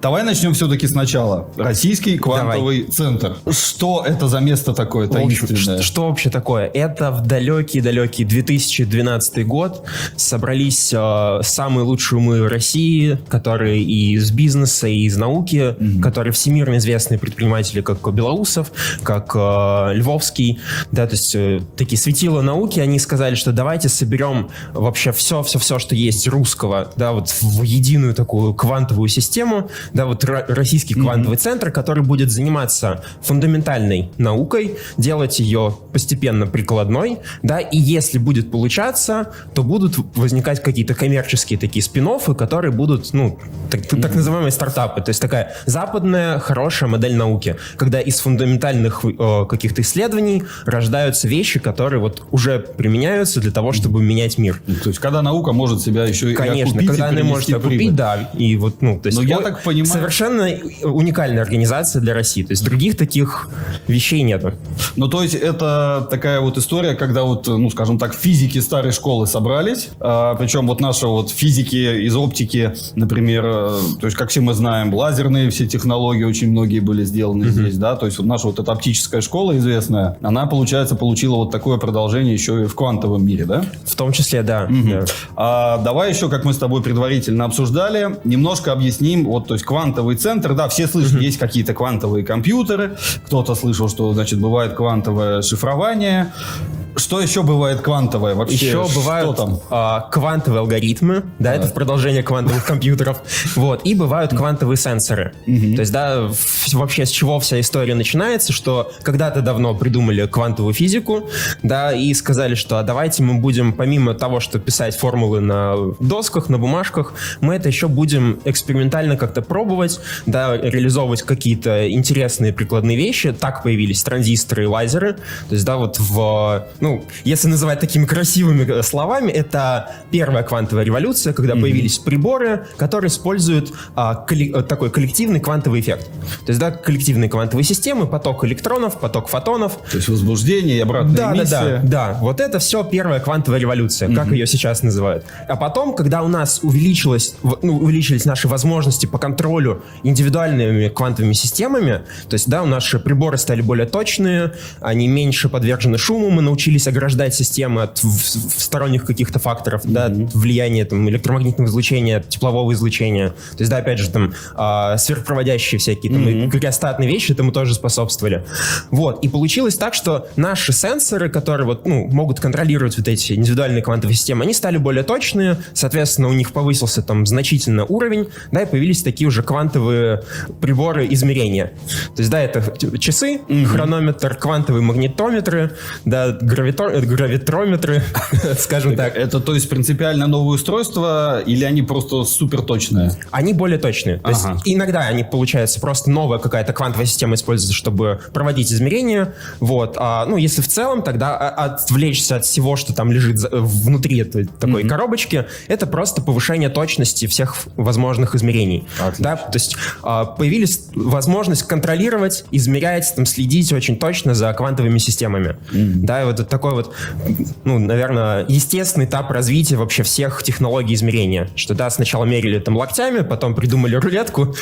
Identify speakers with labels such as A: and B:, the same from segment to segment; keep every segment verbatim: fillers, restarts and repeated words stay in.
A: давай начнем все-таки сначала. Российский квантовый давай. центр. Что это за место такое таинственное?
B: Что, что вообще такое? Это в далекий-далекий две тысячи двенадцатый год собрались э, самые лучшие умы России, которые и из бизнеса, и из науки, mm-hmm. которые всемирно известные предприниматели, как Белоусов, как э, Львовский, да, то есть э, такие светила науки, они сказали, что давайте соберем вообще все-все-все, что есть русского, да, вот в единую такую квантовую систему, да, вот р- российский квантовый mm-hmm. центр, который будет заниматься фундаментальной наукой, делать ее постепенно прикладной, да, и если будет получаться, то будут возникать какие-то коммерческие такие спин-оффы, которые будут, ну, так, mm-hmm. так называемые стартапы, то есть такая западная хорошая модель науки, когда из фундаментальных э, каких-то исследований рождаются вещи, которые вот уже применяются для того, чтобы mm-hmm. менять мир.
A: То есть когда наука может себя еще
B: Конечно,
A: и окупить,
B: когда
A: и
B: она может окупить,
A: прибыль.
B: да, и вот, ну, то есть,
A: Но я так понимаю...
B: совершенно уникальная организация для России, то есть других таких вещей нету.
A: Ну, то есть это такая вот история, когда вот, ну, скажем так, физики старой школы собрались, а, причем вот наши вот физики из оптики, например, то есть, как все мы знаем, лазерные все технологии очень многие были сделаны mm-hmm. здесь, да, то есть вот наша вот эта оптическая школа известная, она, получается, получила вот такое продолжение еще и в квантовом мире, да?
B: В том числе, да.
A: Mm-hmm.
B: да.
A: А, давай еще, как мы с тобой предварительно обсуждали, немножко объясним, вот, то есть квантовый центр, да, все слышат, mm-hmm. есть какие-то квантовые компьютеры, кто-то слышал, что, значит, бывает квантовое шифрование. Что еще бывает квантовое вообще?
B: Еще
A: что
B: бывают
A: там?
B: А, квантовые алгоритмы, да, да, это в продолжение квантовых компьютеров, вот, и бывают квантовые сенсоры. То есть, да, вообще с чего вся история начинается, что когда-то давно придумали квантовую физику, да, и сказали, что а давайте мы будем, помимо того, что писать формулы на досках, на бумажках, мы это еще будем экспериментально как-то пробовать, да, реализовывать какие-то интересные прикладные вещи. Так появились транзисторы и лазеры. То есть, да, вот в... Ну, если называть такими красивыми словами, это первая квантовая революция, когда mm-hmm. появились приборы, которые используют а, колли- такой коллективный квантовый эффект. То есть, да, коллективные квантовые системы, поток электронов, поток фотонов.
A: То есть возбуждение и обратная
B: да,
A: эмиссия.
B: Да, да, да. Вот это все первая квантовая революция, mm-hmm. как ее сейчас называют. А потом, когда у нас увеличилось, ну, увеличились наши возможности по контролю индивидуальными квантовыми системами, то есть, да, у наши приборы стали более точные, они меньше подвержены шуму, мы научились ограждать системы от в, в сторонних каких-то факторов, mm-hmm. да, влияния там, электромагнитного излучения, теплового излучения. То есть, да, опять же, там, э, сверхпроводящие всякие там, mm-hmm. криостатные вещи этому тоже способствовали. Вот. И получилось так, что наши сенсоры, которые вот, ну, могут контролировать вот эти индивидуальные квантовые системы, они стали более точные, соответственно, у них повысился там значительно уровень, да, и появились такие уже квантовые приборы измерения. То есть, да, это часы, mm-hmm. хронометр, квантовые магнитометры, да, гравитор, гравитрометры, скажем так.
A: Это, то есть, принципиально новые устройства или они просто супер точные?
B: Они более точные. То ага. есть, иногда они, получается, просто новая какая-то квантовая система используется, чтобы проводить измерения. Вот. А, ну, если в целом, тогда отвлечься от всего, что там лежит внутри этой такой mm-hmm. коробочки, это просто повышение точности всех возможных измерений. Да? То есть, а, появилась возможность контролировать, измерять, там, следить очень точно за квантовыми системами. Mm-hmm. Да, и вот это такой вот, ну, наверное, естественный этап развития вообще всех технологий измерения. Что, да, сначала мерили там локтями, потом придумали рулетку.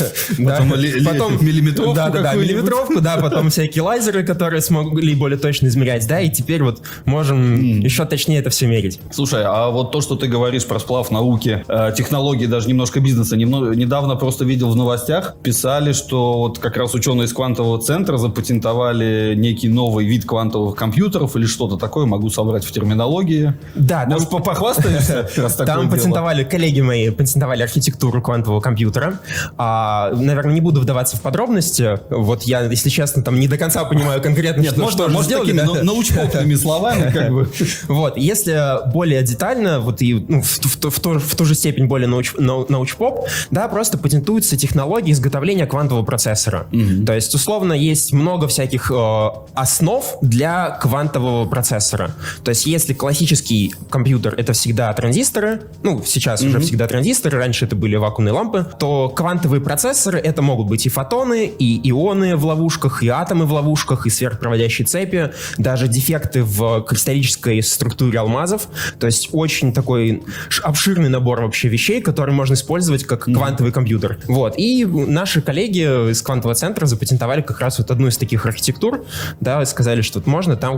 A: Потом миллиметровку.
B: Да, да, да, миллиметровку, да, потом всякие лазеры, которые смогли более точно измерять, да, и теперь вот можем еще точнее это все мерить.
A: Слушай, а вот то, что ты говоришь про сплав науки, технологии, даже немножко бизнеса, недавно просто видел в новостях, писали, что вот как раз ученые из квантового центра запатентовали некий новый вид квантовых компьютеров или что-то такое, могу собрать в терминологии.
B: Да,
A: может, там... похвастаешься?
B: Там патентовали, коллеги мои патентовали архитектуру квантового компьютера. А, наверное, не буду вдаваться в подробности. Вот я, если честно, там не до конца понимаю конкретно,
A: Нет,
B: что,
A: может,
B: что
A: может,
B: сделали.
A: Такими да? научпопными словами, как бы.
B: Вот, если более детально, вот и ну, в, в, в, ту, в ту же степень более науч, нау, научпоп, да, просто патентуются технологии изготовления квантового процессора. Mm-hmm. То есть, условно, есть много всяких э, основ для квантового квантового процессора. То есть если классический компьютер — это всегда транзисторы, ну, сейчас mm-hmm. уже всегда транзисторы, раньше это были вакуумные лампы, то квантовые процессоры — это могут быть и фотоны, и ионы в ловушках, и атомы в ловушках, и сверхпроводящие цепи, даже дефекты в кристаллической структуре алмазов. То есть очень такой обширный набор вообще вещей, которые можно использовать как mm-hmm. квантовый компьютер. Вот. И наши коллеги из квантового центра запатентовали как раз вот одну из таких архитектур, да, и сказали, что вот можно там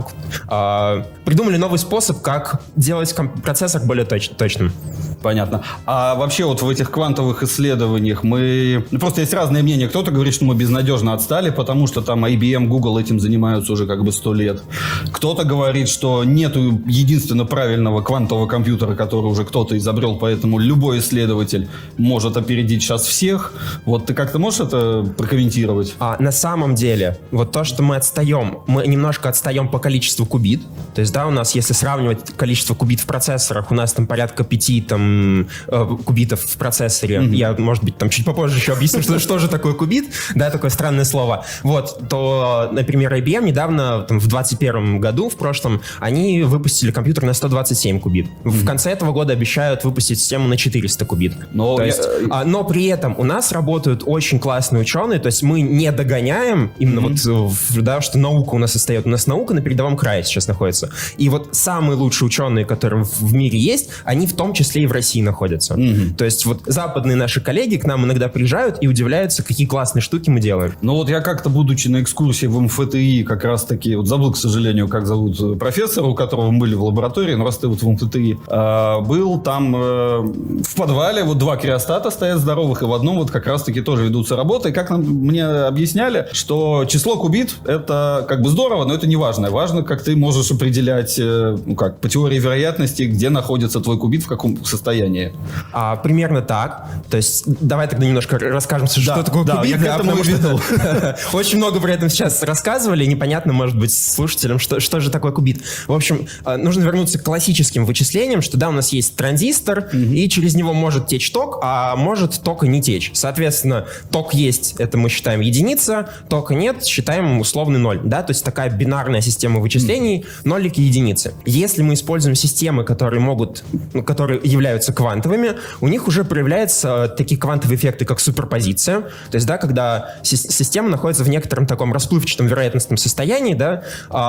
B: э, придумали новый способ, как делать комп- процессор более точ- точным.
A: Понятно. А вообще вот в этих квантовых исследованиях мы... Ну, просто есть разные мнения. Кто-то говорит, что мы безнадежно отстали, потому что там ай би эм, Google этим занимаются уже как бы сто лет. Кто-то говорит, что нету единственно правильного квантового компьютера, который уже кто-то изобрел, поэтому любой исследователь может опередить сейчас всех. Вот ты как-то можешь это прокомментировать?
B: А на самом деле, вот то, что мы отстаем, мы немножко отстаем по количеству кубит. То есть, да, у нас, если сравнивать количество кубит в процессорах, у нас там порядка пяти там кубитов в процессоре. Mm-hmm. Я, может быть, там чуть попозже еще объясню, что, что же такое кубит, да, такое странное слово. Вот, то, например, ай би эм недавно, там, в двадцать первом году, в прошлом, они выпустили компьютер на сто двадцать семь кубит. Mm-hmm. В конце этого года обещают выпустить систему на четыреста кубит. Но, то есть, я... а, но при этом у нас работают очень классные ученые, то есть мы не догоняем именно mm-hmm. вот, да, что наука у нас остается. У нас наука на передовом крае сейчас находится. И вот самые лучшие ученые, которые в мире есть, они в том числе и в России находятся. Mm-hmm. То есть вот западные наши коллеги к нам иногда приезжают и удивляются, какие классные штуки мы делаем.
A: Ну вот я как-то, будучи на экскурсии в эм эф тэ и, как раз таки, вот забыл, к сожалению, как зовут профессора, у которого мы были в лаборатории, но раз ты вот в эм эф тэ и, э, был там э, в подвале, вот два криостата стоят здоровых, и в одном вот как раз таки тоже ведутся работы. И как нам, мне объясняли, что число кубит — это как бы здорово, но это не важно. Важно, как ты можешь определять, э, ну как, по теории вероятности, где находится твой кубит, в каком состоянии.
B: А, примерно так. То есть давай тогда немножко расскажем, что да, такое
A: да,
B: кубит.
A: Я да, потому что
B: очень много про это сейчас рассказывали, непонятно, может быть, слушателям, что, что же такое кубит. В общем, нужно вернуться к классическим вычислениям, что да, у нас есть транзистор, mm-hmm. и через него может течь ток, а может ток и не течь. Соответственно, ток есть, это мы считаем единица, тока нет, считаем условный ноль. Да? То есть такая бинарная система вычислений, mm-hmm. нолик и единицы. Если мы используем системы, которые могут, которые являются квантовыми, у них уже проявляются такие квантовые эффекты, как суперпозиция. То есть, да, когда си- система находится в некотором таком расплывчатом вероятностном состоянии, да,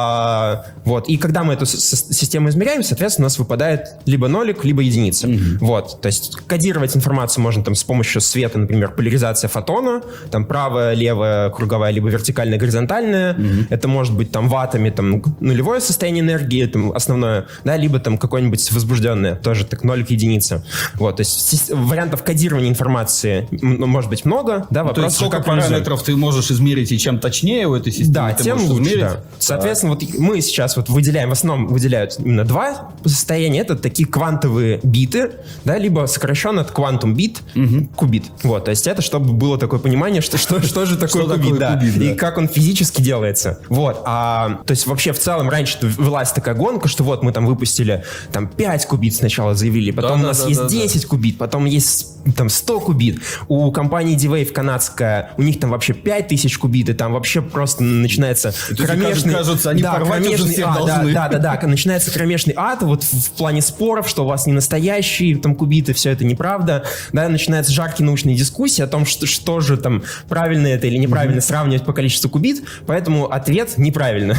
B: а, вот, и когда мы эту с- систему измеряем, соответственно, у нас выпадает либо нолик, либо единица. Mm-hmm. Вот, то есть кодировать информацию можно там с помощью света, например, поляризация фотона, там правая, левая, круговая, либо вертикальная, горизонтальная. Mm-hmm. Это может быть там ваттами, там нулевое состояние энергии, там основное, да, либо там какое-нибудь возбужденное, тоже так нолик, единица. Вот, то есть вариантов кодирования информации может быть много, да,
A: ну,
B: вопрос,
A: то есть сколько
B: как
A: параметров ты можешь измерить, и чем точнее у этой системы
B: да,
A: ты
B: тем
A: можешь
B: лучше,
A: измерить.
B: Да. Соответственно, вот мы сейчас вот выделяем, в основном выделяют именно два состояния, это такие квантовые биты, да, либо сокращенно от квантум бит, угу. кубит. Вот, то есть это чтобы было такое понимание, что, что, что же такое кубит, да, и как он физически делается. Вот, а, то есть вообще в целом раньше велась такая гонка, что вот мы там выпустили там пять кубит сначала заявили, потом да, у нас да, есть да, десять да. кубит, потом есть там сто кубит. У компании D-Wave канадская, у них там вообще пять тысяч кубит, и там вообще просто начинается
A: это
B: кромешный...
A: Кажется, они
B: да,
A: порвать уже всех
B: а,
A: должны.
B: Да, да, да, да, начинается кромешный ад, вот в, в плане споров, что у вас не настоящие там кубиты, все это неправда. Да, начинаются жаркие научные дискуссии о том, что, что же там правильно это или неправильно mm-hmm. сравнивать по количеству кубит, поэтому ответ неправильно.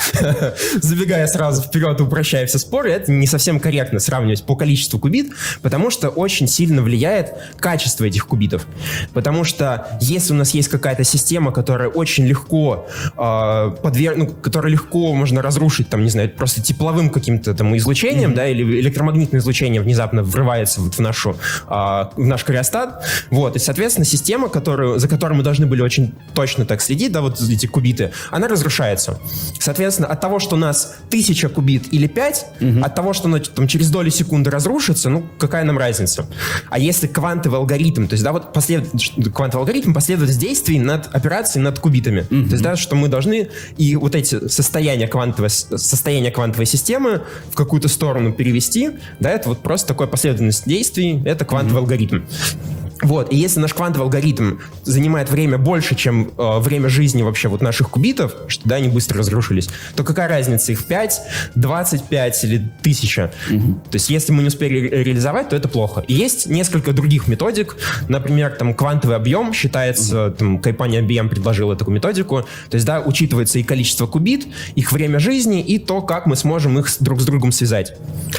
B: Забегая сразу вперед и упрощая все споры, это не совсем корректно сравнивать по количеству кубит, потому что очень сильно влияет качество этих кубитов. Потому что если у нас есть какая-то система, которая очень легко э, подверг... ну, которая легко можно разрушить, там, не знаю, просто тепловым каким-то там излучением, mm-hmm. да, или электромагнитное излучение внезапно врывается вот в нашу, э, в наш криостат, вот, и, соответственно, система, которую, за которой мы должны были очень точно так следить, да, вот эти кубиты, она разрушается. Соответственно, от того, что у нас тысяча кубит или пять, mm-hmm. от того, что она там через доли секунды разрушится, ну, какая нам разница? А если квантовый алгоритм, то есть, да, вот послед... квантовый алгоритм, последовательность действий над операцией над кубитами. Mm-hmm. То есть, да, что мы должны и вот эти состояния квантовой, состояния квантовой системы в какую-то сторону перевести, да, это вот просто такая последовательность действий, это квантовый mm-hmm. алгоритм. Вот, и если наш квантовый алгоритм занимает время больше, чем э, время жизни вообще вот наших кубитов, что да, они быстро разрушились, то какая разница, их пять, двадцать пять или тысяча? Угу. То есть если мы не успели ре- реализовать, то это плохо. И есть несколько других методик, например, там квантовый объем считается, угу. там компания ай би эм предложила такую методику, то есть да, учитывается и количество кубит, их время жизни и то, как мы сможем их друг с другом связать.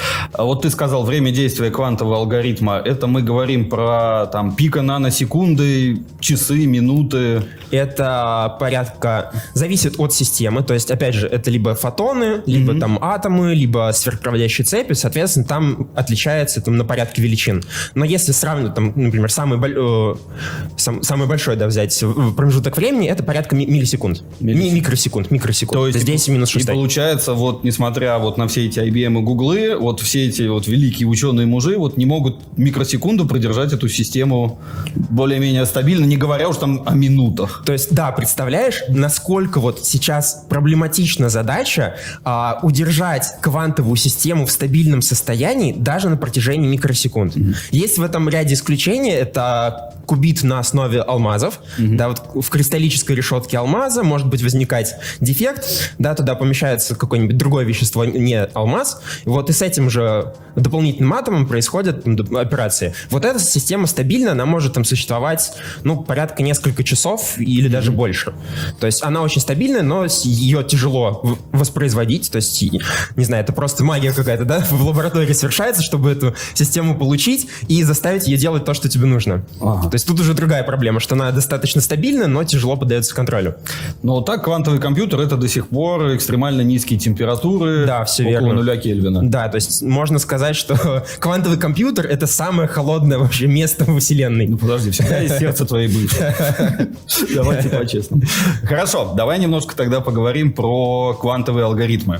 A: А вот ты сказал, время действия квантового алгоритма, это мы говорим про там пика наносекунды, часы, минуты.
B: Это порядка... Зависит от системы. То есть, опять же, это либо фотоны, либо mm-hmm. там атомы, либо сверхпроводящие цепи. Соответственно, там отличается там, на порядке величин. Но если сравнивать, там, например, самый, э, сам, самый большой, да, взять промежуток времени, это порядка ми- миллисекунд. Ми- микросекунд. Микросекунд. То есть, То есть десять минус шесть.
A: И получается, вот, несмотря вот на все эти ай би эм и Гуглы, вот все эти вот великие ученые-мужи вот не могут микросекунду продержать эту систему более-менее стабильно, не говоря уж там о минутах.
B: То есть, да, представляешь, насколько вот сейчас проблематична задача а, удержать квантовую систему в стабильном состоянии даже на протяжении микросекунд. Mm-hmm. Есть в этом ряде исключений, это кубит на основе алмазов, mm-hmm. да, вот в кристаллической решетке алмаза может быть возникать дефект, да, туда помещается какое-нибудь другое вещество, не алмаз, вот и с этим же дополнительным атомом происходят там, операции. Вот эта система стабильна, она может там существовать, ну, порядка несколько часов или mm-hmm. даже больше. То есть она очень стабильная, но ее тяжело воспроизводить, то есть, не знаю, это просто магия какая-то, да, в лаборатории совершается, чтобы эту систему получить и заставить ее делать то, что тебе нужно. Ага. То есть тут уже другая проблема, что она достаточно стабильна, но тяжело поддается контролю.
A: Но так квантовый компьютер — это до сих пор экстремально низкие температуры,
B: да, все
A: около
B: верно.
A: нуля Кельвина.
B: Да, то есть можно сказать, что квантовый компьютер — это самое холодное вообще место во Вселенной.
A: Ну подожди, всегда есть сердце твоей бывшей. Давайте по-честному. Хорошо, давай немножко тогда поговорим про квантовые алгоритмы.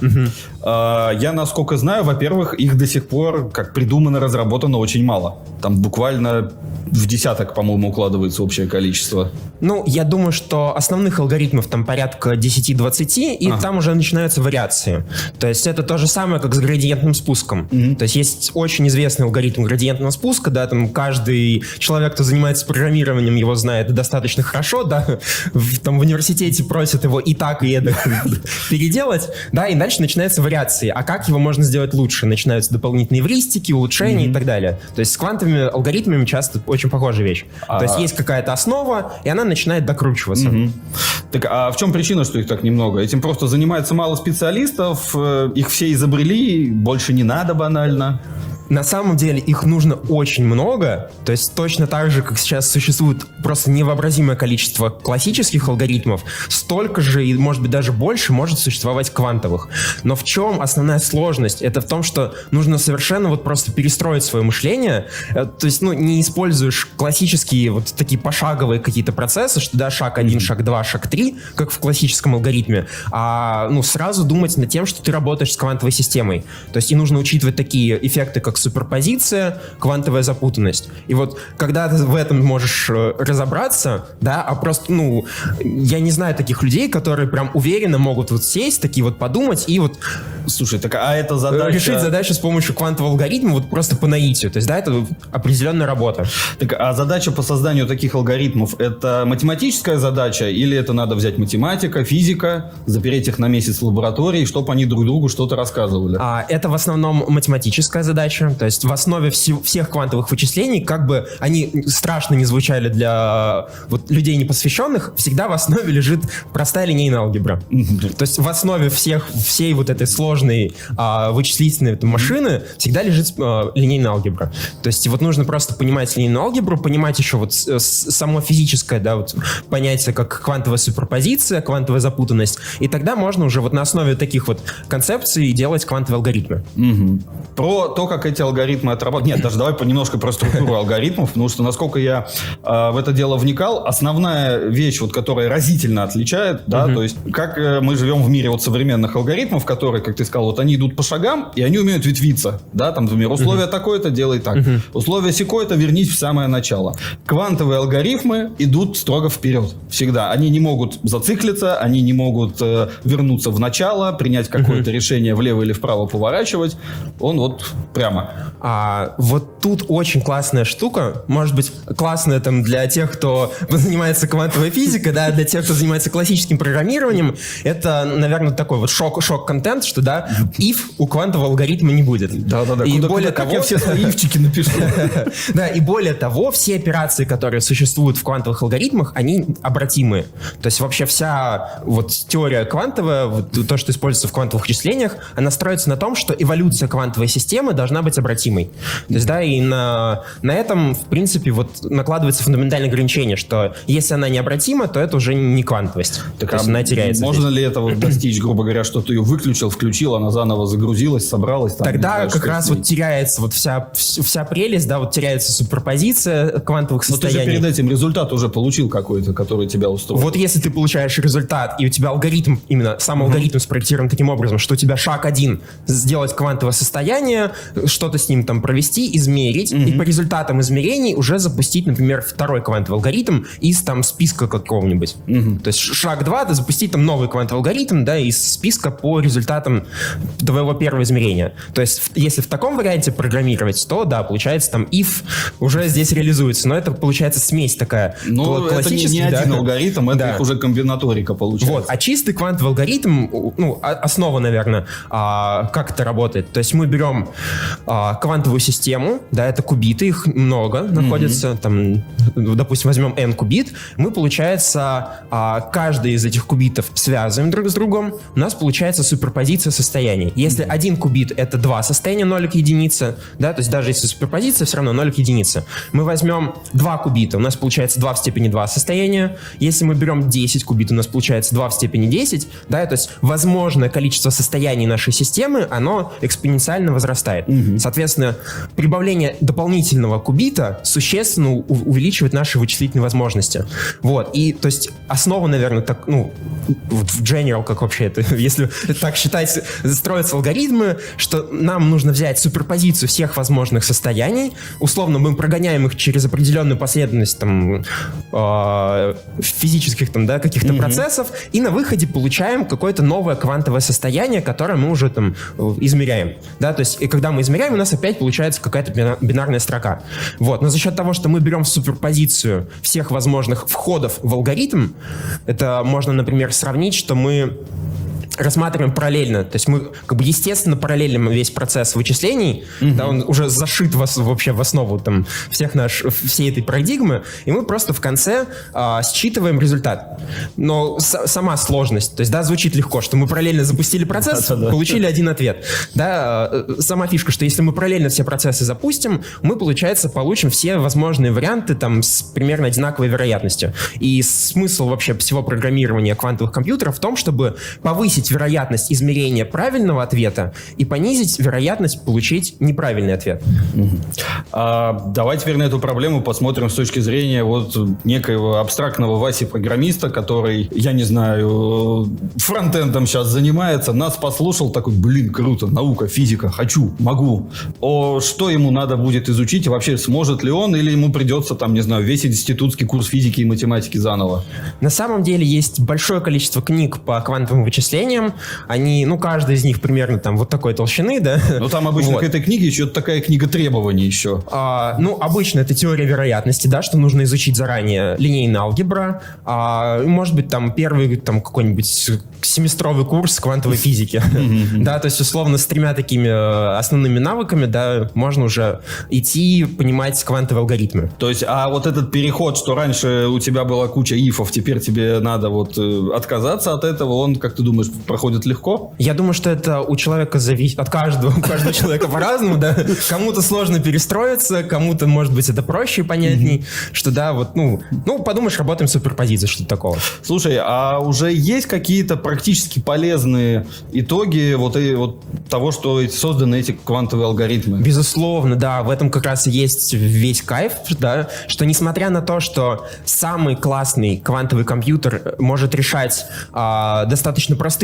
A: Я, насколько знаю, во-первых, их до сих пор, как придумано, разработано очень мало. Там буквально в десяток, по-моему, укладывается общее количество.
B: Ну, я думаю, что основных алгоритмов там порядка десять-двадцать, и ага. там уже начинаются вариации. То есть это то же самое, как с градиентным спуском. Mm-hmm. То есть есть очень известный алгоритм градиентного спуска, да, там каждый человек, кто занимается программированием, его знает достаточно хорошо, да, в, там в университете просят его и так, и это переделать, да, и дальше начинаются вариации. А как его можно сделать лучше? Начинаются дополнительные эвристики, улучшения mm-hmm. и так далее. То есть с квантовыми алгоритмами часто очень похожая вещь. А... То есть есть какая-то основа, и она начинает докручиваться. Mm-hmm.
A: Так а в чем причина, что их так немного? Этим просто занимается мало специалистов, их все изобрели, больше не надо банально.
B: На самом деле их нужно очень много, то есть точно так же, как сейчас существует просто невообразимое количество классических алгоритмов, столько же и, может быть, даже больше может существовать квантовых. Но в чем основная сложность? Это в том, что нужно совершенно вот просто перестроить свое мышление, то есть, ну, не используешь классические вот такие пошаговые какие-то процессы, что да, шаг один, шаг два, шаг три, как в классическом алгоритме, а, ну, сразу думать над тем, что ты работаешь с квантовой системой. То есть и нужно учитывать такие эффекты, как суперпозиция, квантовая запутанность. И вот когда ты в этом можешь э, разобраться, да, а просто, ну, я не знаю таких людей, которые прям уверенно могут вот сесть, такие вот подумать и вот...
A: Слушай, так а это задача...
B: Решить задачу с помощью квантового алгоритма вот просто по наитию. То есть, да, это определенная работа.
A: Так, а задача по созданию таких алгоритмов — это математическая задача или это надо взять математика, физика, запереть их на месяц в лаборатории, чтобы они друг другу что-то рассказывали?
B: А, это в основном математическая задача. То есть в основе вс- всех квантовых вычислений, как бы они страшно не звучали для вот, людей непосвященных, всегда в основе лежит простая линейная алгебра. Mm-hmm. То есть в основе всех, всей вот этой сложной а, вычислительной там, машины всегда лежит а, линейная алгебра. То есть вот нужно просто понимать линейную алгебру, понимать еще вот с, с, само физическое, да, вот, понятие, как квантовая суперпозиция, квантовая запутанность, и тогда можно уже вот на основе таких вот концепций делать квантовые алгоритмы.
A: Mm-hmm. Про то, как эти алгоритмы отрабатывают. Нет, даже давай немножко про структуру алгоритмов, потому что, насколько я э, в это дело вникал, основная вещь, вот, которая разительно отличает, да, uh-huh. то есть как э, мы живем в мире вот современных алгоритмов, которые, как ты сказал, вот они идут по шагам, и они умеют ветвиться, да, там, например, условие uh-huh. такое-то, делай так, uh-huh. условие сякое-то, вернись в самое начало. Квантовые алгоритмы идут строго вперед, всегда. Они не могут зациклиться, они не могут э, вернуться в начало, принять какое-то uh-huh. решение влево или вправо поворачивать, он вот прямо.
B: А вот тут очень классная штука, может быть, классная там для тех, кто занимается квантовой физикой, да, для тех, кто занимается классическим программированием, это, наверное, такой вот шок, шок-контент, что, да, if у квантового алгоритма не будет.
A: Да-да-да,
B: и
A: куда,
B: более
A: куда,
B: того...
A: как я все свои ифчики напишу.
B: Да, и более того, все операции, которые существуют в квантовых алгоритмах, они обратимые. То есть вообще вся вот теория квантовая, вот то, что используется в квантовых вычислениях, она строится на том, что эволюция квантовой системы должна быть обратимой. То есть, да, и на, на этом, в принципе, вот накладывается фундаментальное ограничение, что если она необратима, то это уже не квантовость.
A: Так,
B: то есть
A: а
B: она теряется.
A: Можно
B: здесь.
A: ли этого достичь, грубо говоря, что ты ее выключил, включил, она заново загрузилась, собралась? Там,
B: Тогда
A: знаю,
B: как раз вот теряется вот вся, вся прелесть, да, вот теряется суперпозиция квантовых
A: Но ты же
B: состояний.
A: перед этим результат уже получил какой-то, который тебя устроил.
B: Вот если ты получаешь результат, и у тебя алгоритм, именно сам алгоритм спроектирован таким образом, что у тебя шаг один — сделать квантовое состояние, что-то с ним там провести, измерить, и по результатам измерений уже запустить, например, второй квантовый алгоритм из там списка какого-нибудь. То есть шаг два — это запустить там новый квантовый алгоритм, да, из списка по результатам твоего первого измерения. То есть в- если в таком варианте программировать, то да, получается там if уже здесь реализуется, но это получается смесь такая.
A: Ну,
B: Кла-
A: это не, не
B: классический, да.
A: один алгоритм, это
B: Да.
A: их уже комбинаторика получается.
B: Вот, а чистый квантовый алгоритм, ну, о- основа, наверное, а, как это работает. То есть мы берем а, квантовую систему, да, это кубиты, их много находится, там, ну, допустим, возьмем n кубит, мы, получается, а, каждый из этих кубитов связываем друг с другом, у нас получается суперпозиция состояний. Если один кубит — это два состояния, ноль к единице, да, то есть даже если суперпозиция, все равно ноль к единице. Мы возьмем два кубита, у нас получается два в степени два состояния. Если мы берем десять кубит, у нас получается два в степени десять, да, то есть возможное количество состояний нашей системы, оно экспоненциально возрастает. Соответственно, прибавление дополнительного кубита существенно у- увеличивает наши вычислительные возможности. Вот, и, то есть, основа, наверное, так, ну, вот в general, как вообще это, если так считать, строятся алгоритмы, что нам нужно взять суперпозицию всех возможных состояний, условно, мы прогоняем их через определенную последовательность там э, физических там, да, каких-то процессов, и на выходе получаем какое-то новое квантовое состояние, которое мы уже там э, измеряем, да, то есть, и когда мы измеряем, у нас опять получается какая-то бина- бинарная строка. Вот, но за счет того, что мы берем суперпозицию всех возможных входов в алгоритм, это можно, например, сравнить, что мы рассматриваем параллельно, то есть мы как бы естественно параллелим весь процесс вычислений, mm-hmm. да, он уже зашит в, ос- вообще в основу там всех наш, всей этой парадигмы, и мы просто в конце а, считываем результат. Но с- сама сложность, то есть, да, звучит легко, что мы параллельно запустили процесс, получили один ответ. Да, а, сама фишка, что если мы параллельно все процессы запустим, мы, получается, получим все возможные варианты там с примерно одинаковой вероятностью. И смысл вообще всего программирования квантовых компьютеров в том, чтобы повысить вероятность измерения правильного ответа и понизить вероятность получить неправильный ответ.
A: А, давай теперь на эту проблему посмотрим с точки зрения вот некоего абстрактного Васи-программиста, который, я не знаю, фронтендом сейчас занимается, нас послушал, такой, блин, круто, наука, физика, хочу, могу. О, что ему надо будет изучить и вообще сможет ли он, или ему придется там, не знаю, весь институтский курс физики и математики заново?
B: На самом деле есть большое количество книг по квантовым вычислениям. Они, ну, каждая из них примерно там вот такой толщины, да.
A: Ну, там обычно
B: Вот.
A: к этой книге еще такая книга требований еще.
B: А, ну, обычно это теория вероятности, да, что нужно изучить заранее линейная алгебра, а, может быть, там первый там какой-нибудь семестровый курс квантовой физики, да, то есть условно с тремя такими э, основными навыками, да, можно уже идти понимать квантовые алгоритмы.
A: То есть, а вот этот переход, что раньше у тебя была куча ифов, теперь тебе надо вот э, отказаться от этого, он, как ты думаешь, проходит легко?
B: Я думаю, что это у человека зависит, от каждого, у каждого человека по-разному, да. Кому-то сложно перестроиться, кому-то, может быть, это проще и понятней, что, да, вот, ну, ну, подумаешь, работаем с суперпозицией, что-то такого.
A: Слушай, а уже есть какие-то практически полезные итоги вот, и, вот того, что эти- созданы эти квантовые алгоритмы?
B: Безусловно, да, в этом как раз и есть весь кайф, да, что несмотря на то, что самый классный квантовый компьютер может решать а, достаточно простые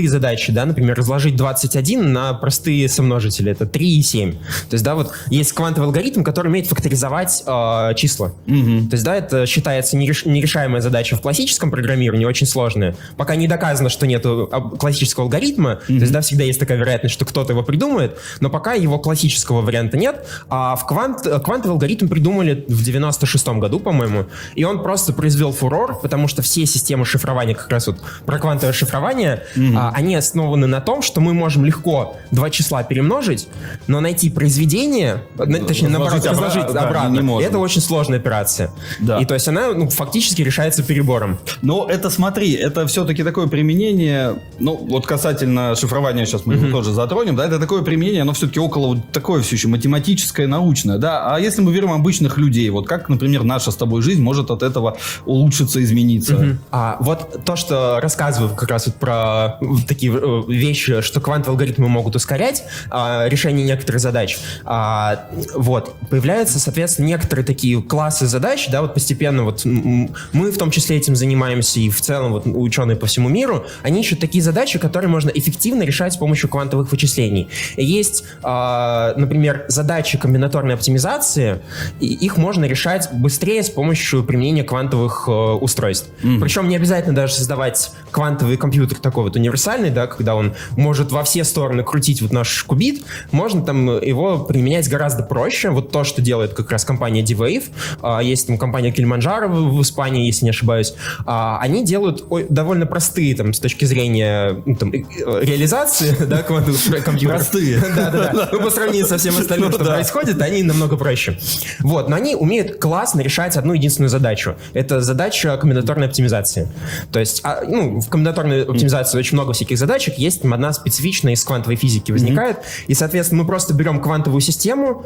B: простые задачи, да, например, разложить двадцать один на простые сомножители, это три и семь. То есть, да, вот есть квантовый алгоритм, который умеет факторизовать э, числа. Mm-hmm. То есть, да, это считается нереш, нерешаемая задача в классическом программировании, очень сложная. Пока не доказано, что нету классического алгоритма, mm-hmm. то есть, да, всегда есть такая вероятность, что кто-то его придумает, но пока его классического варианта нет. А в квант, квантовый алгоритм придумали в девяносто шестом году, по-моему, и он просто произвел фурор, потому что все системы шифрования, как раз вот про квантовое шифрование, mm-hmm. а, они основаны на том, что мы можем легко два числа перемножить, но найти произведение, точнее, наоборот, разложить обра- обратно, да, это очень сложная операция. Да. И то есть она, ну, фактически решается перебором.
A: Но это, смотри, это все-таки такое применение, ну, вот касательно шифрования, сейчас мы mm-hmm. его тоже затронем, да, это такое применение, оно все-таки около вот такое все еще математическое, научное, да, а если мы берем обычных людей, вот как, например, наша с тобой жизнь может от этого улучшиться, измениться?
B: Mm-hmm. А вот то, что рассказываю как раз вот про такие вещи, что квантовые алгоритмы могут ускорять а, решение некоторых задач, а, вот, появляются, соответственно, некоторые такие классы задач, да, вот постепенно вот мы в том числе этим занимаемся, и в целом вот ученые по всему миру, они ищут такие задачи, которые можно эффективно решать с помощью квантовых вычислений. Есть, а, например, задачи комбинаторной оптимизации, и их можно решать быстрее с помощью применения квантовых э, устройств. Mm-hmm. Причем не обязательно даже создавать квантовый компьютер такой вот универсальный, да, когда он может во все стороны крутить вот наш кубит, можно там его применять гораздо проще. Вот то, что делает как раз компания D-Wave, а, есть там компания Kilimanjaro в, в Испании, если не ошибаюсь, а, они делают ой, довольно простые там с точки зрения ну, там, реализации, да, квантовых компьютеров.
A: Простые.
B: Да-да-да. Ну, по сравнению со всем остальным, что происходит, они намного проще. Вот, но они умеют классно решать одну единственную задачу. Это задача комбинаторной оптимизации. То есть, а, ну, в комбинаторной оптимизации mm-hmm. очень много всяких задачек, есть там одна специфичная из квантовой физики возникает, mm-hmm. и, соответственно, мы просто берем квантовую систему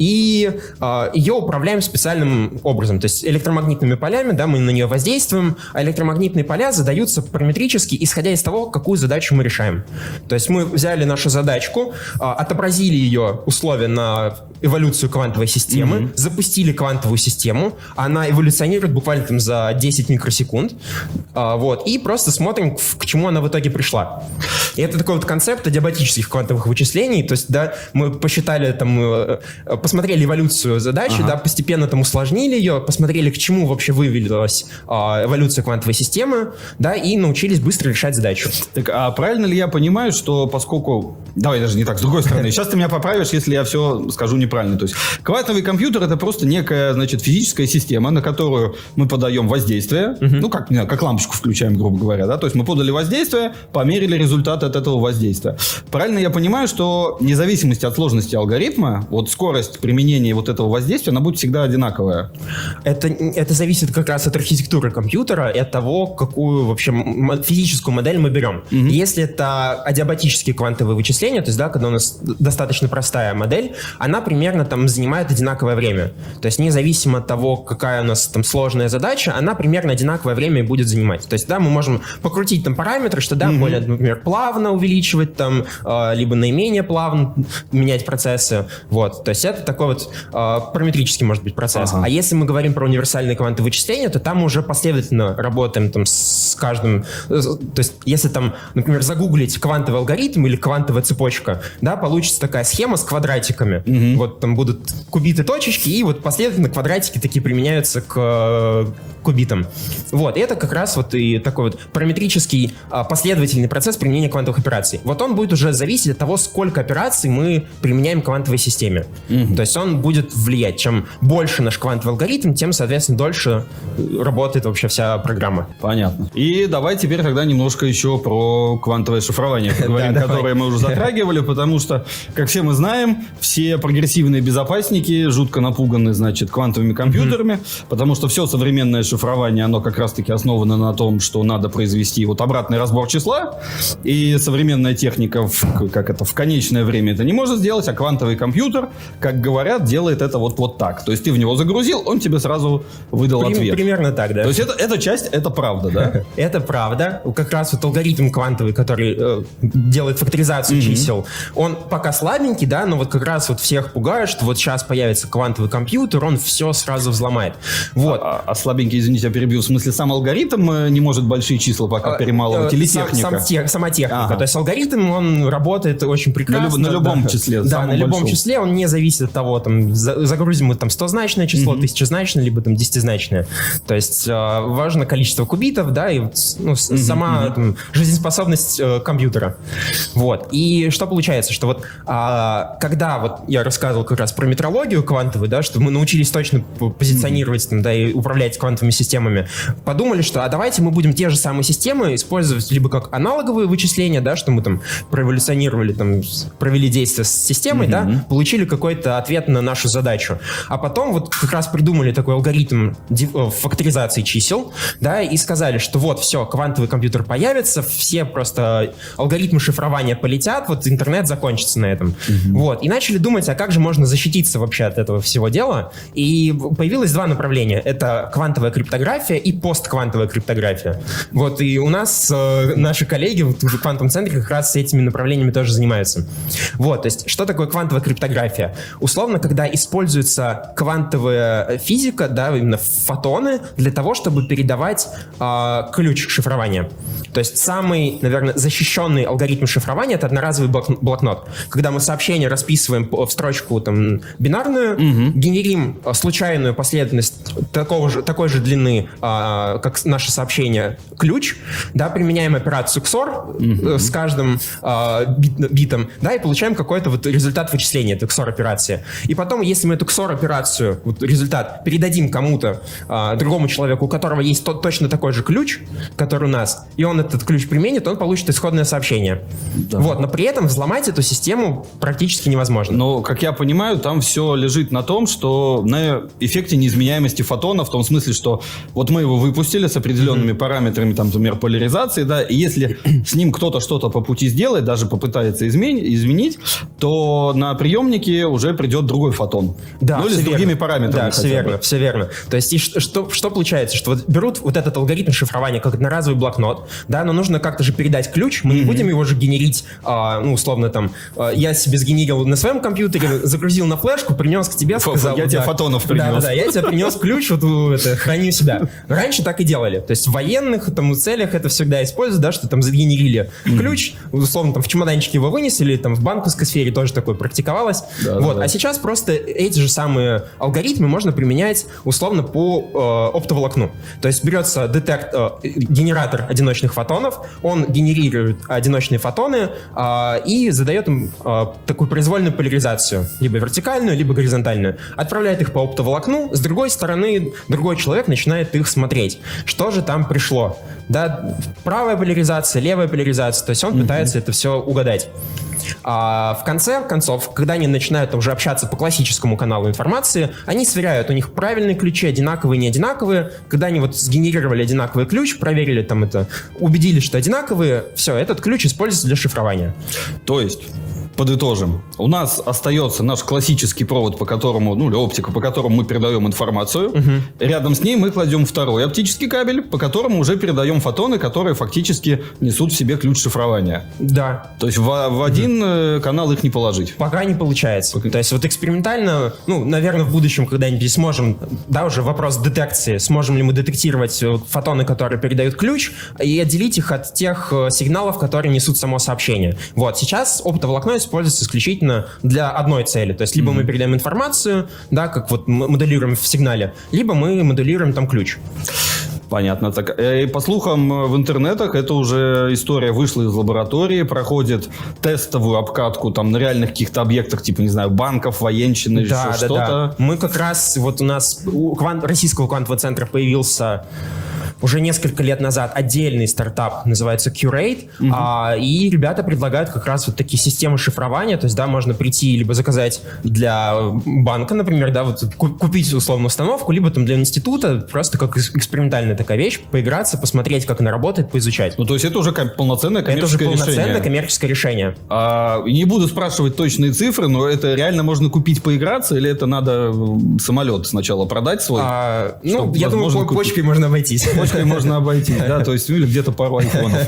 B: и а, ее управляем специальным образом. То есть электромагнитными полями, да, мы на нее воздействуем, а электромагнитные поля задаются параметрически, исходя из того, какую задачу мы решаем. То есть мы взяли нашу задачку, а, отобразили ее условия на эволюцию квантовой системы, mm-hmm. запустили квантовую систему, она эволюционирует буквально там за десять микросекунд, а, вот, и просто смотрим, к, к чему она в итоге пришла. И это такой вот концепт адиабатических квантовых вычислений, то есть, да, мы посчитали там, посмотрели эволюцию задачи, ага. да, постепенно там усложнили ее, посмотрели, к чему вообще вывелась а, эволюция квантовой системы, да, и научились быстро решать задачу.
A: Так, а правильно ли я понимаю, что поскольку... Давай даже не так, с другой стороны. Сейчас ты меня поправишь, если я все скажу неправильно. То есть квантовый компьютер — это просто некая, значит, физическая система, на которую мы подаем воздействие, uh-huh. ну, как, не знаю, как лампочку включаем, грубо говоря, да, то есть мы подали воздействие, померили результаты от этого воздействия. Правильно я понимаю, что вне зависимости от сложности алгоритма, вот скорость применения вот этого воздействия, она будет всегда одинаковая?
B: Это, это зависит как раз от архитектуры компьютера и от того, какую вообще физическую модель мы берем. Uh-huh. Если это адиабатические квантовые вычисления, то есть, да, когда у нас достаточно простая модель, она примерно там занимает одинаковое время. То есть независимо от того, какая у нас там сложная задача, она примерно одинаковое время и будет занимать. То есть, да, мы можем покрутить там параметры, что, да, mm-hmm. более, например, плавно увеличивать там, э, либо наименее плавно менять процессы. Вот. То есть это такой вот э, параметрический, может быть, процесс. Ага. А если мы говорим про универсальные квантовые вычисления, то там мы уже последовательно работаем там с каждым... То есть если там, например, загуглить квантовый алгоритм или квантовая цепочка, да, получится такая схема с квадратиками. Mm-hmm. Вот там будут кубиты, точечки, и вот последовательно квадратики такие применяются к э, кубитам. Вот, и это как раз вот и такой вот параметрический э, последовательный процесс применения квантовых операций. Вот он будет уже зависеть от того, сколько операций мы применяем к квантовой системе. Mm-hmm. То есть он будет влиять. Чем больше наш квантовый алгоритм, тем, соответственно, дольше работает вообще вся программа.
A: Понятно. И давай теперь тогда немножко еще про квантовое шифрование поговорим, которое мы уже затрагивали, потому что, как все мы знаем, все прогрессивные безопасники жутко напуганы, значит, квантовыми компьютерами, mm-hmm. потому что все современное шифрование, оно как раз-таки основано на том, что надо произвести вот обратный разбор числа, и современная техника, в, как это, в конечное время это не может сделать, а квантовый компьютер, как говорят, делает это вот, вот так. То есть ты в него загрузил, он тебе сразу выдал
B: Прим,
A: ответ.
B: Примерно так, да.
A: То есть это, эта часть, это правда, да?
B: Это правда. Как раз вот алгоритм квантовый, который э, делает факторизацию mm-hmm. чисел, он пока слабенький, да, но вот как раз вот всех пугает, что вот сейчас появится квантовый компьютер, он все сразу взломает. Вот.
A: А, а слабенький, извините, я перебью, в смысле сам алгоритм э, не может большие числа пока перемалывать, или
B: Сам-
A: техника?
B: сам те- сама техника.
A: Ага.
B: То есть алгоритм, он работает очень прекрасно.
A: На люб- на любом
B: да.
A: числе,
B: Да,
A: самом
B: на любом
A: большом.
B: числе, он не зависит от того, там, за- загрузим мы там стозначное число,
A: Мгм.
B: тысячезначное, либо там десятизначное. То есть э, важно количество кубитов, да, и вот, ну, с- сама там, жизнеспособность э, компьютера. Вот. И что получается, что вот а, когда вот я рассказывал как раз про метрологию квантовую, да, что мы научились точно п- позиционировать там, да, и управлять квантовыми системами, подумали, что а давайте мы будем те же самые системы использовать либо как аналоговые вычисления, да, что мы там проэволюционировали, там, с- провели действия с системой, да, получили какой-то ответ на нашу задачу. А потом вот как раз придумали такой алгоритм ди- э, факторизации чисел, да, и сказали, что вот, все, квантовый компьютер появится, все просто алгоритмы шифрования полетят, вот интернет закончится на этом. Вот. И начали думать, а как же можно защититься вообще от этого всего дела. И появилось два направления. Это квантовая криптография и постквантовая криптография. Вот. И у нас э, наши коллеги вот, в квантовом центре как раз этими направлениями тоже занимаются. Вот. То есть, что такое квантовая криптография? Условно, когда используется квантовая физика, да, именно фотоны, для того, чтобы передавать э, ключ шифрования. То есть самый, наверное, защищенный алгоритм шифрования — это одноразовый блок- блокнот. Когда мы сообщение расписываем по- в строчку там, бинарную,
A: Мгм.
B: генерим а, случайную последовательность такого же, такой же длины, а, как наше сообщение, ключ, да, применяем операцию икс ор э, с каждым а, бит- битом, да, и получаем какой-то вот результат вычисления этой икс ор-операции. И потом, если мы эту икс ор-операцию, вот результат, передадим кому-то, а, другому человеку, у которого есть тот, точно такой же ключ, который у нас, и он этот ключ применит, он получит исходное сообщение. Вот, но при этом взломать эту систему практически невозможно.
A: Но, как я понимаю, там все лежит на том, что на эффекте неизменяемости фотона, в том смысле, что вот мы его выпустили с определенными параметрами, там, например, поляризации, да, и если с ним кто-то что-то по пути сделает, даже попытается измен- изменить, то на приемнике уже придет другой фотон.
B: Да,
A: ну или с
B: всё
A: другими
B: верно.
A: параметрами.
B: Да, все
A: хотя
B: верно,
A: бы.
B: все верно. То есть и ш- что, что получается, что вот берут вот этот алгоритм шифрования как одноразовый блокнот, да, но нужно как-то же передать ключ, мы не будем его же генерить, а, ну, условно, там, а, я себе сгенерил на своем компьютере, загрузил на флешку, принес к тебе,
A: Фу,
B: сказал...
A: я
B: вот
A: тебе
B: так.
A: фотонов
B: Да,
A: принес.
B: да, да, я тебе принес ключ, вот у- это, храни у себя. Раньше так и делали. То есть в военных там, целях это всегда используют, да, что там загенерили ключ, условно, там в чемоданчике его вынесли, там в банковской сфере тоже такое практиковалось.
A: Да,
B: вот.
A: да, да.
B: А сейчас просто эти же самые алгоритмы можно применять условно по э, оптоволокну. То есть берется детект, э, генератор одиночных фотонов, он генерирует одиночные фотоны э, и задает им э, такую произвольную поляризацию, либо вертикальную, либо горизонтальную. Отправляет их по оптоволокну, с другой стороны другой человек начинает их смотреть. Что же там пришло? Да, правая поляризация, левая поляризация, то есть он пытается это все угадать. А в конце концов, когда они начинают уже общаться по классическому каналу информации, они сверяют, у них правильные ключи, одинаковые, не одинаковые. Когда они вот сгенерировали одинаковый ключ, проверили там это, убедились, что одинаковые, все, этот ключ используется для шифрования.
A: То есть, подытожим, у нас остается наш классический провод, по которому, ну, или оптика, по которому мы передаем информацию. Рядом с ней мы кладем второй оптический кабель, по которому уже передаем фотоны, которые фактически несут в себе ключ шифрования.
B: Да.
A: То есть в, в один э, канал их не положить.
B: Пока не получается. То есть вот экспериментально, ну, наверное, в будущем когда-нибудь сможем, да, уже вопрос детекции, сможем ли мы детектировать э, фотоны, которые передают ключ, и отделить их от тех э, сигналов, которые несут само сообщение. Вот, сейчас оптоволокно используется исключительно для одной цели. То есть либо мы передаем информацию, да, как вот мы моделируем в сигнале, либо мы моделируем там ключ.
A: Понятно. Так, э, и по слухам в интернетах, это уже история вышла из лаборатории, проходит тестовую обкатку там на реальных каких-то объектах, типа, не знаю, банков, военщины, еще
B: Да, да,
A: что-то.
B: да. Мы как раз, вот у нас у квант, российского квантового центра появился уже несколько лет назад отдельный стартап, называется Curate,
A: Мгм.
B: а, и ребята предлагают как раз вот такие системы шифрования, то есть, да, можно прийти либо заказать для банка, например, да, вот ку- купить условно установку, либо там для института, просто как эс- экспериментальная такая вещь, поиграться, посмотреть, как она работает, поизучать.
A: Ну, то есть это уже ком- полноценное
B: Это уже
A: коммерческое
B: полноценное
A: решение.
B: коммерческое решение.
A: А, не буду спрашивать точные цифры, но это реально можно купить, поиграться, или это надо м, самолет сначала продать свой?
B: А, ну,
A: Чтоб
B: я думаю,
A: возможно
B: по
A: купить.
B: почкой можно обойтись.
A: Одиночкой можно обойтись, да, то есть, ну, или где-то пару айфонов.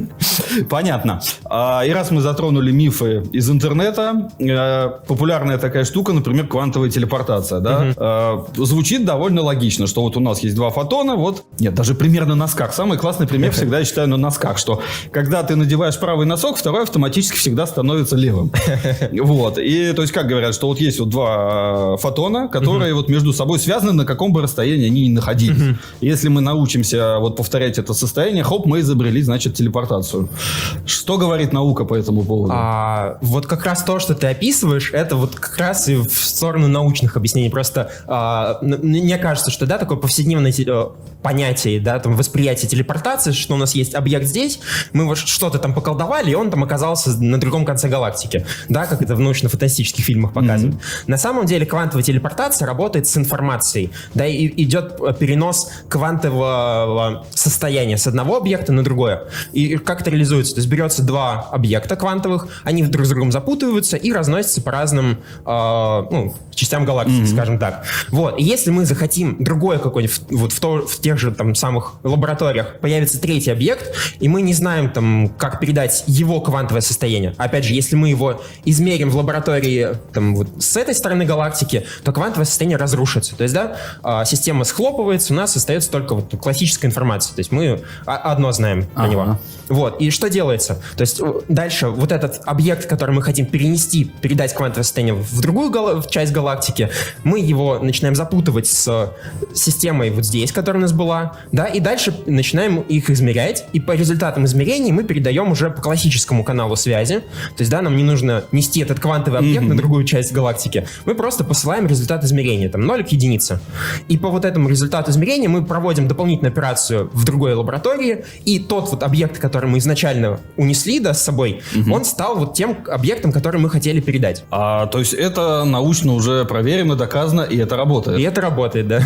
A: Понятно. И раз мы затронули мифы из интернета, популярная такая штука, например, квантовая телепортация, да, звучит довольно логично, что вот у нас есть два фотона, вот, нет, даже пример на носках. Самый классный пример всегда, я считаю, на носках, что когда ты надеваешь правый носок, второй автоматически всегда становится левым. Вот. И, то есть, как говорят, что вот есть вот два фотона, которые вот между собой связаны, на каком бы расстоянии они ни находились. Если мы научимся вот повторять это состояние, хоп, мы изобрели, значит, телепортацию. Что говорит наука по этому поводу?
B: А, вот как раз то, что ты описываешь, это вот как раз и в сторону научных объяснений. Просто а, мне кажется, что, да, такое повседневное понятие, да, там, восприятие телепортации, что у нас есть объект здесь, мы вот что-то там поколдовали, и он там оказался на другом конце галактики, да, как это в научно-фантастических фильмах показывают. Mm-hmm. На самом деле квантовая телепортация работает с информацией, да, и идет перенос квантового состояния с одного объекта на другое. И как это реализуется? То есть берется два объекта квантовых, они друг с другом запутываются и разносятся по разным э, ну, частям галактики, mm-hmm. скажем так. Вот. И если мы захотим другое какое-нибудь, вот в, то, в тех же там самых лабораториях появится третий объект, и мы не знаем там, как передать его квантовое состояние. Опять же, если мы его измерим в лаборатории там, вот с этой стороны галактики, то квантовое состояние разрушится. То есть, да, э, система схлопывается, у нас остается только вот классическая информация. То есть мы одно знаем про ага. него. Вот. И что делается? То есть дальше вот этот объект, который мы хотим перенести, передать квантовое состояние в другую гал- в часть галактики, мы его начинаем запутывать с системой вот здесь, которая у нас была, да, и дальше начинаем их измерять, и по результатам измерений мы передаем уже по классическому каналу связи. То есть, да, нам не нужно нести этот квантовый объект mm-hmm. на другую часть галактики. Мы просто посылаем результат измерения, там, ноль к единице. И по вот этому результату измерения мы проводим дополнительную операцию в другой лаборатории, и тот вот объект, который мы изначально унесли, да, с собой, угу. он стал вот тем объектом, который мы хотели передать.
A: А, то есть это научно уже проверено, доказано, и это работает?
B: И это работает, да.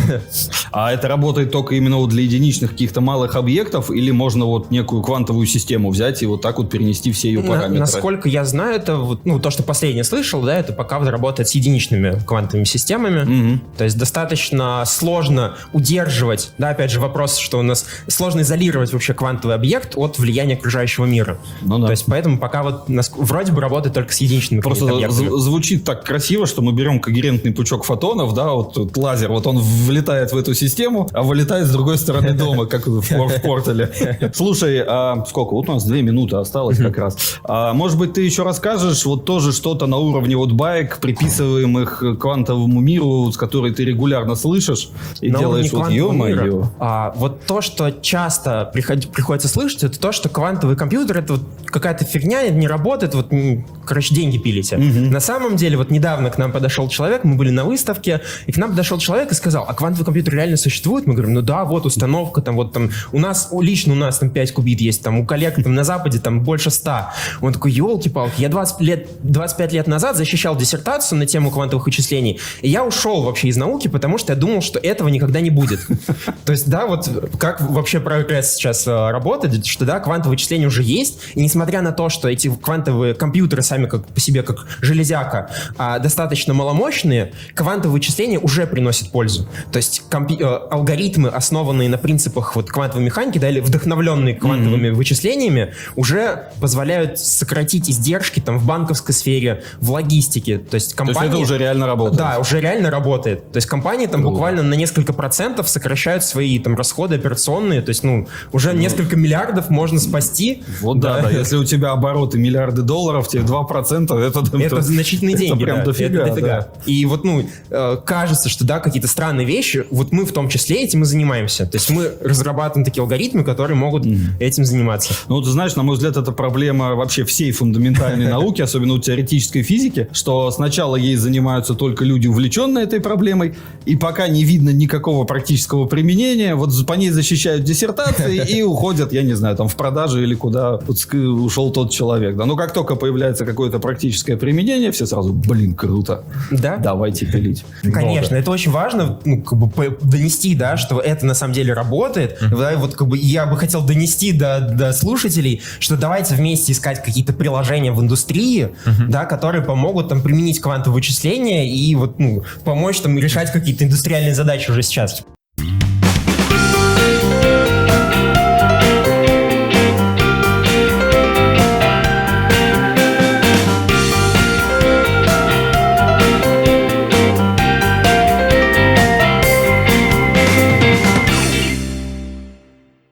A: А это работает только именно вот для единичных каких-то малых объектов, или можно вот некую квантовую систему взять и вот так вот перенести все ее параметры?
B: На, насколько я знаю, это вот, ну, то, что последнее слышал, да, это пока вот работает с единичными квантовыми системами. Угу. То есть достаточно сложно удерживать, да, опять же вопрос, что у нас сложно изолировать вообще квантовый объект от влияния окружающего мира. Ну, да. То есть поэтому пока вот нас, вроде бы работает только с единичными
A: просто
B: объектами.
A: Просто звучит так красиво, что мы берем когерентный пучок фотонов, да, вот, вот лазер, вот он влетает в эту систему, а вылетает с другой стороны дома, как в, в портале. Слушай, а сколько? Вот у нас две минуты осталось как раз. А, может быть, ты еще расскажешь вот тоже что-то на уровне вот баек, приписываемых квантовому миру, с которой ты регулярно слышишь и
B: на
A: делаешь вот ё-моё.
B: А, вот то, что часто приход, приходится слышать, это то, что квантовый компьютер — это вот какая-то фигня, не работает, вот, короче, деньги пилите. Угу. На самом деле, вот недавно к нам подошел человек, мы были на выставке, и к нам подошел человек и сказал: а квантовый компьютер реально существует? Мы говорим: ну да, вот установка, там вот там, у нас, лично у нас там пять кубит есть, там у коллег там на Западе там больше ста. Он такой: елки-палки, я двадцать лет, двадцать пять лет назад защищал диссертацию на тему квантовых вычислений, и я ушел вообще из науки, потому что я думал, что этого никогда не будет. То есть, да, вот как вообще прогресс сейчас работает, что, да, квантовые вычисления уже есть, и несмотря на то, что эти квантовые компьютеры сами как по себе, как железяка, а, достаточно маломощные, квантовые вычисления уже приносят пользу. То есть компи- алгоритмы, основанные на принципах вот квантовой механики, да, или вдохновленные квантовыми mm-hmm. вычислениями, уже позволяют сократить издержки там в банковской сфере, в логистике. То есть компании...
A: То есть это уже реально работает?
B: Да, уже реально работает. То есть компании там Круто. буквально на несколько процентов сокращают свои там расходы операционные, то есть, ну, уже ну, несколько миллиардов можно спасти.
A: Вот да, да, да. Если у тебя обороты миллиарды долларов, тебе два процента, это...
B: Это, это значительные
A: это
B: деньги,
A: прям
B: да.
A: дофига,
B: это дофига. Да. И вот, ну, кажется, что, да, какие-то странные вещи, вот мы в том числе этим и занимаемся. То есть мы разрабатываем такие алгоритмы, которые могут mm. этим заниматься.
A: Ну, ты знаешь, на мой взгляд, это проблема вообще всей фундаментальной науки, особенно у теоретической физики, что сначала ей занимаются только люди, увлеченные этой проблемой, и пока не видно никакого практического применения, вот по ней защищают диссертации и уходят, я не знаю, там в продажу или куда ушел тот человек. Да? Но как только появляется какое-то практическое применение, все сразу: блин, круто. Да? Давайте пилить.
B: Конечно, много. Это очень важно, ну, как бы донести, да, что это на самом деле работает. Mm-hmm. Да, вот как бы я бы хотел донести до, до слушателей, что давайте вместе искать какие-то приложения в индустрии, mm-hmm. да, которые помогут там применить квантовые вычисления и вот, ну, помочь там решать какие-то индустриальные задачи уже сейчас.